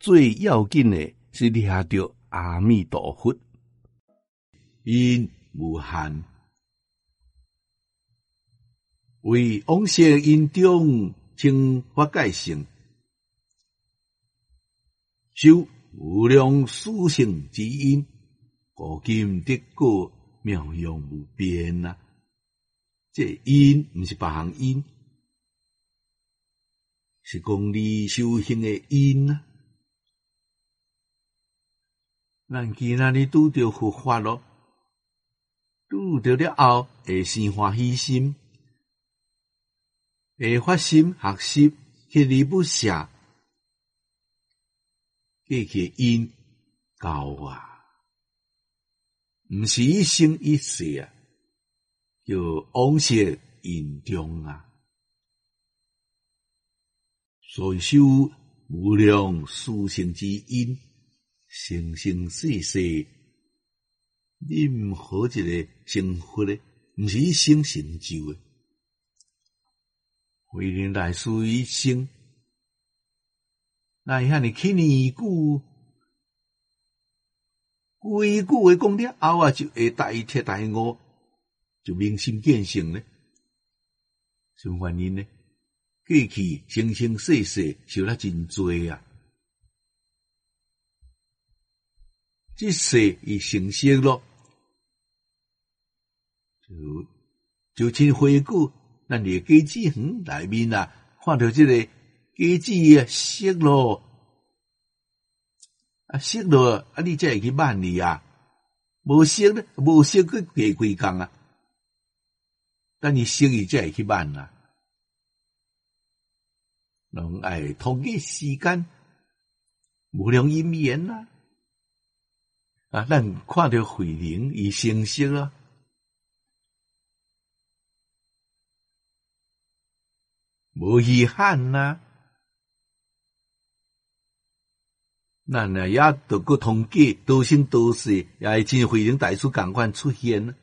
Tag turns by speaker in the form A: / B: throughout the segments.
A: 最要紧的是抓着阿弥陀佛，因无限，为往昔因中称法界性，修无量殊胜之因，古今得果妙用无边啊！这因不是别项因，是讲你修行的因啊。咱今仔日拄着佛法咯，拄着了后会生欢喜心，会发心学习，锲而不舍，这个因够啊！毋是一生一世啊，叫往昔因中啊。所以修无量殊胜之因，生生世世，任何一个成佛咧，毋是一生成就诶。慧能大师一生，那遐尼起年久。规句话讲了后啊，就会大彻大悟，就明心见性咧。什么原因呢？过去生生世世受了真多啊，这世已成熟咯，就亲回顾咱哋家子园内面啊，看到这个家子啊熟咯。啊，熟了啊，你才会去挽你啊！无熟咧，无熟去第几工啊？等你熟伊才会去挽啊。拢爱同个时间，无量因缘啊！啊，咱看到慧能伊成熟啊，无遗憾啊。咱也得个通过多生多世，也会真慧能大师同款出现。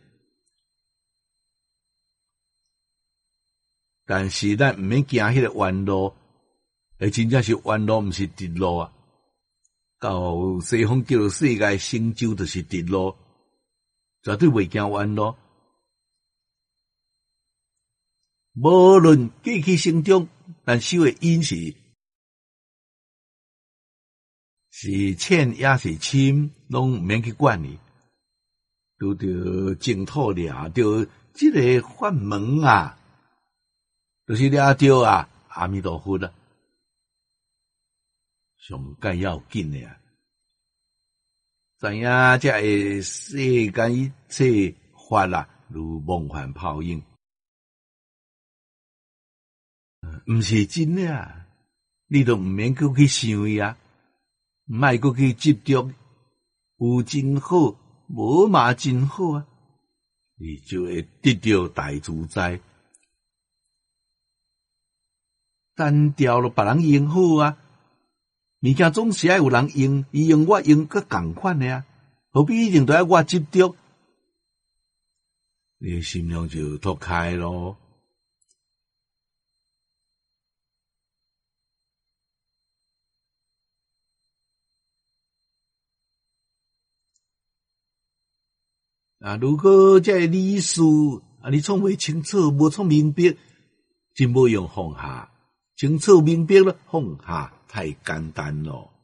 A: 但是咱毋免行迄个弯路，真正是弯路，毋是直路啊！到西方叫做世界成就，就是直路，绝对袂行弯路。无论过去生中，咱修的因是浅也是深，拢毋免去管你。拄着净土掠着这个法门啊，就是掠着啊阿弥陀佛啊，上介要紧的啊！知影这个世间一切法啊，如梦幻泡影，毋是真的啊！你都毋免搁去想伊啊！莫搁去执着，有真好，无嘛真好啊！你就会得到大自在。单调了别人用好啊，物件总是爱有人用，伊用我用个共款的啊，何必一定都要我执着？你的心量就脱开咯。啊，如果这理事啊，你创袂清楚，无创明白，真无用放下。清楚明白了，放下太简单咯。